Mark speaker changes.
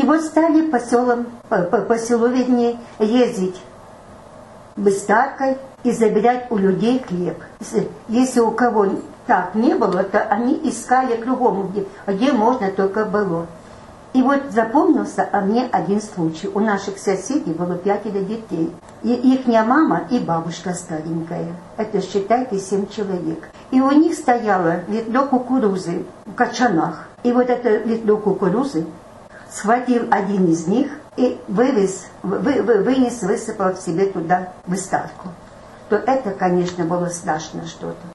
Speaker 1: вот стали по селу, вернее, ездить быстаркой и забирать у людей хлеб. Если у кого так не было, то они искали кругом, где можно только было. И вот запомнился мне один случай. У наших соседей было 5 детей. И ихняя мама и бабушка старенькая. Это, считайте, 7 человек. И у них стояло ветло кукурузы в качанах. И вот это ветло кукурузы схватил один из них и вынес, высыпал себе туда быстарку. То это, конечно, было страшно что-то.